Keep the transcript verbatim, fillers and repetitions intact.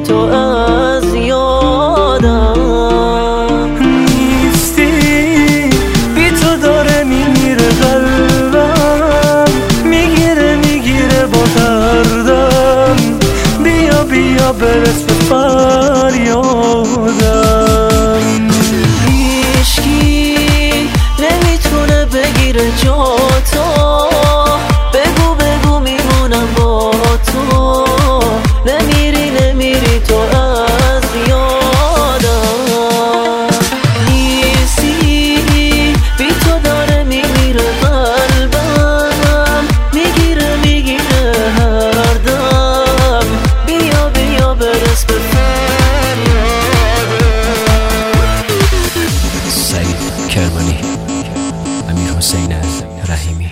تو از یادم نیستی، بی تو داره میمیره قلبم، میگیره میگیره با دردم، بیا بیا برس به فریادم. هیچکی نمیتونه بگیره جا تو، بگو بگو میمونم با تو، نمیری نمیری تو از یادم نیستی، بی تو داره میمیره قلبم، میگیره میگیره هر دم، بیا بیا برس به سعید کرمانی، امیر حسین رحیمی.